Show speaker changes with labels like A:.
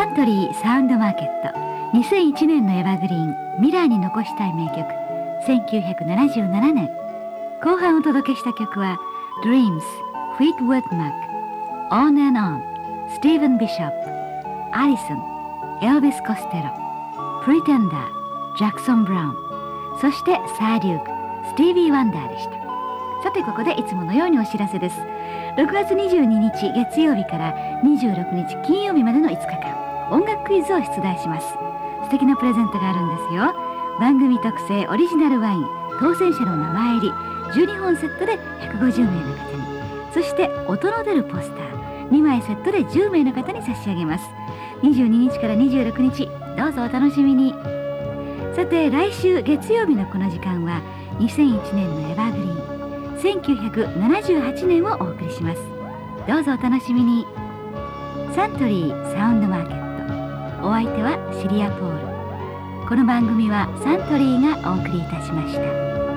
A: ントリーサウンドマーケット2001年のエバーグリーンミラーに残したい名曲1977年後半お届けした曲は Dreams Fleetwood Mac On and On Stephen Bishop Allison Elvis Costello Pretender Jackson Brown そしてサー・デュークスティービー・ワンダーでした。さてここでいつものようにお知らせです。6月22日月曜日から26日金曜日までの5日間音楽クイズを出題します。素敵なプレゼントがあるんですよ。番組特製オリジナルワイン当選者の名前入り12本セットで150名の方に、そして音の出るポスター2枚セットで10名の方に差し上げます。22日から26日どうぞお楽しみに。さて来週月曜日のこの時間は2001年のエバーグリーン1978年をお送りします。どうぞお楽しみに。サントリーサウンドマーケット、お相手はシリア・ポール。この番組はサントリーがお送りいたしました。